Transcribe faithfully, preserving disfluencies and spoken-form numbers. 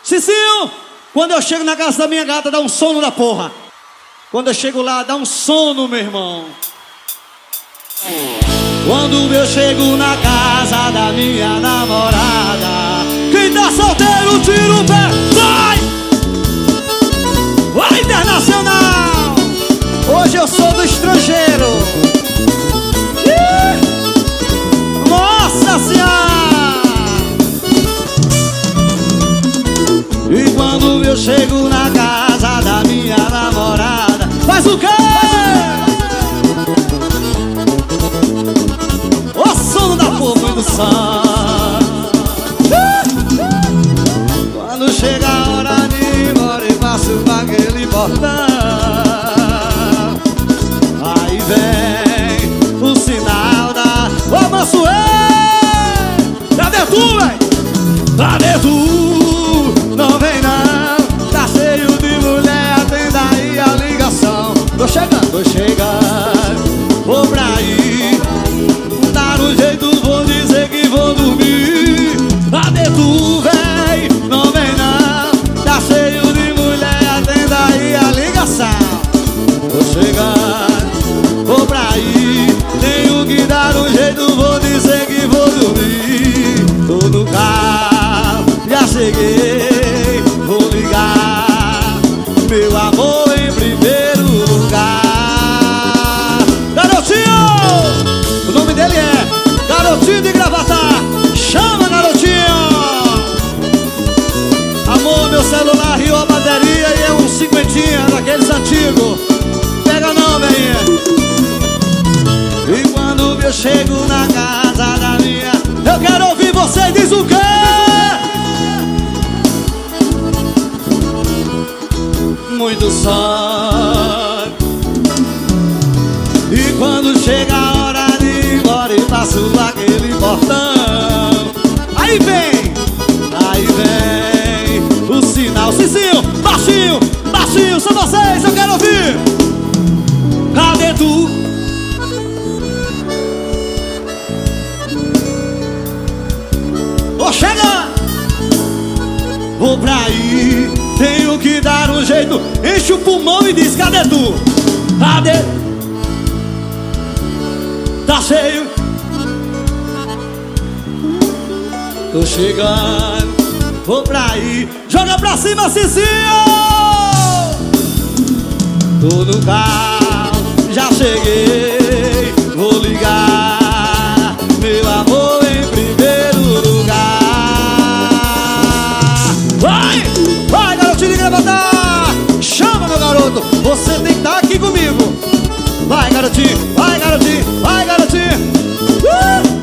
Cicinho, quando eu chego na casa da minha gata, dá um sono da porra. Quando eu chego lá, dá um sono, meu irmão. Quando eu chego na casa da minha namorada, quem tá solteiro, tira o pé, vai! Vai, internacional! Hoje eu sou do estrangeiro. Ih! Nossa Senhora! E quando eu chego na casa da minha namorada, faz o quê? O sono da porra do som. Quando chega a hora de ir embora e passo aquele portão, aí vem o sinal da... Ô, Mansuê! Cadê tu, véi? Cadê tu? Não vem não, tá cheio de mulher, atenda aí a ligação. Tô chegando, tô chegando, vou pra aí. Tá no jeito, vou dizer que vou dormir. Cadê tu, véi? Não vem não, tá cheio de mulher, atenda aí a ligação. Tô chegando, vou pra aí. Tenho que dar um jeito, vou dizer que vou dormir. Tô no carro, já cheguei, vou ligar. Meu amor em primeiro lugar. Garotinho! O nome dele é Garotinho de Gravatar. Chama, garotinho! Amor, meu celular riu a bateria e é um cinquentinha daqueles antigos. Pega não, velhinha. E quando eu chego na casa da minha, eu quero ouvir você, diz o quê? Muito som. E quando chega a hora de ir embora e passo aquele portão, aí vem, aí vem o sinal. Cicinho, baixinho, baixinho, são vocês, eu quero ouvir. Cadê tu? Vou chegar, vou pra aí. Tenho que dar um jeito, enche o pulmão e diz, cadê tu? Cadê? Tá cheio. Tô chegando, vou pra aí. Joga pra cima, Cicinho! Tô no carro, já cheguei, vou ligar.